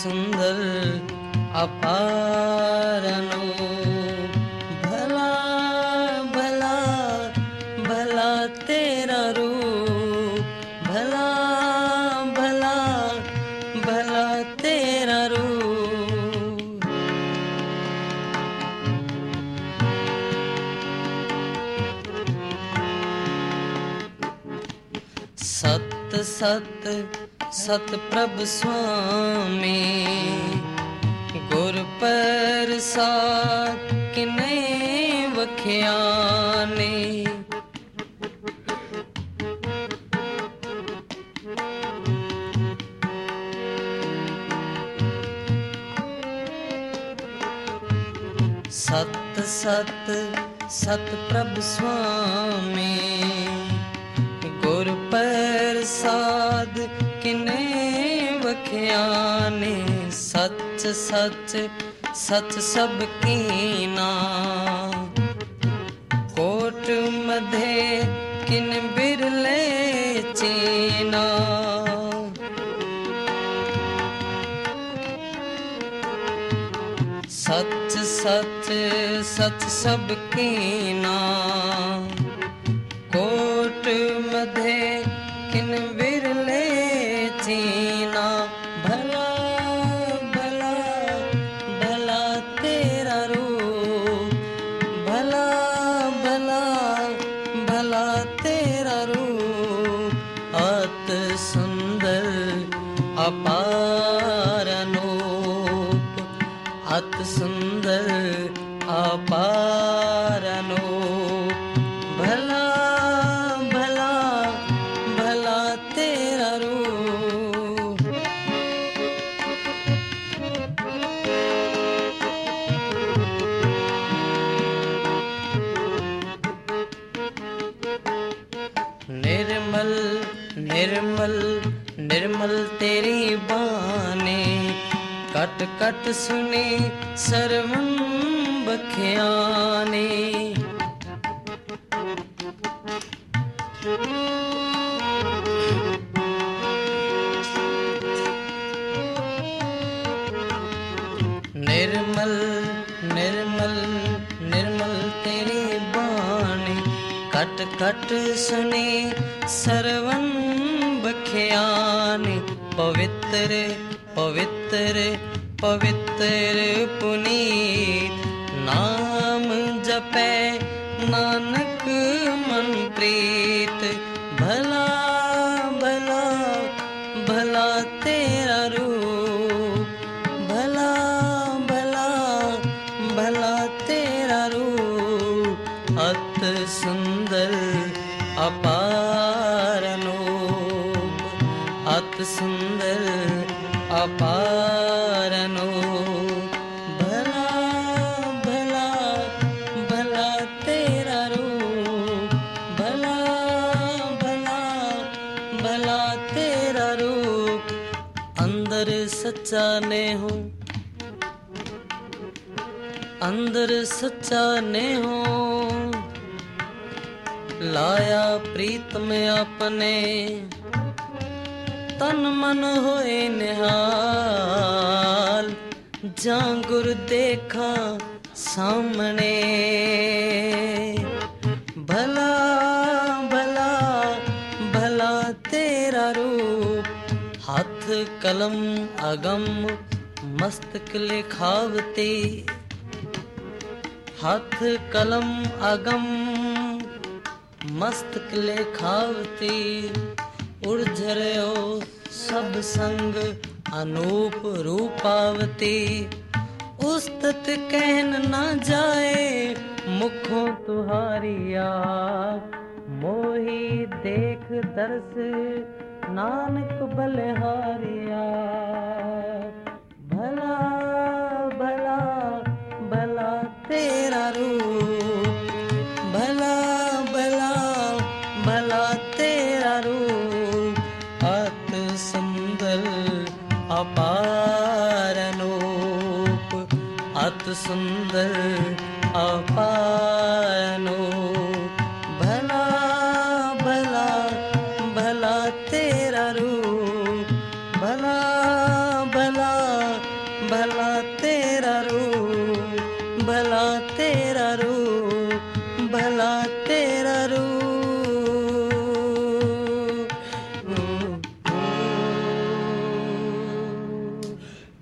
सुंदर अपार अनूप, भला भला भला तेरा रूप, भला भला भला तेरा रूप। सत सत सत प्रभु स्वामी, गुर प्रसाद किने वखियाने। सत सत सत प्रभु स्वामी, गुर प्रसाद किने वखियाने। सच सच सच सब कीना, कोट मधे किन बिरले चीना। सच सच सच सब कीना, कोट मधे किन बिरले चीना। भला भला भला तेरा रूप, भला भला भला तेरा रूप। अत सुंदर अपार अनूप, अत सुंदर अपार अनूप। भला भला भला तेरा रूप। निर्मल निर्मल निर्मल तेरी बानी, कट कट सुनी सर्वं बख्यानी। निर्मल निर्मल निर्मल तेरी बानी, कट कट सुनी सर्वं बख्यानी। पवित्र पवित्र पवित्र पुनीत, नाम जपै नानक मन प्रीत। भला भला भला तेरा रूप, भला भला भला तेरा रूप। अत सुंदर अपार अनूप, अत सुंदर अपार अनूप। भला भला भला तेरा रूप, भला भला भला तेरा रूप। अंदर सच्चा ने हो, अंदर सच्चा ने हो, लाया प्रीतम अपने। तन मन होए निहाल, जां गुर देखा सामने। भला भला भला तेरा रूप। हाथ कलम अगम मस्तक लिखावते, हाथ कलम अगम मस्तक लिखावती। उर्झर्यो सब संग अनूप रूपावती। उस्तत कहन न जाए मुखों तुहारिया, मोही देख दर्श नानक बलिहारिया। भला भला भला तेरा रूप, भला भला भला तेरा रूप। अत सुंदर अपार अनूप, अत सुंदर अपार अनूप।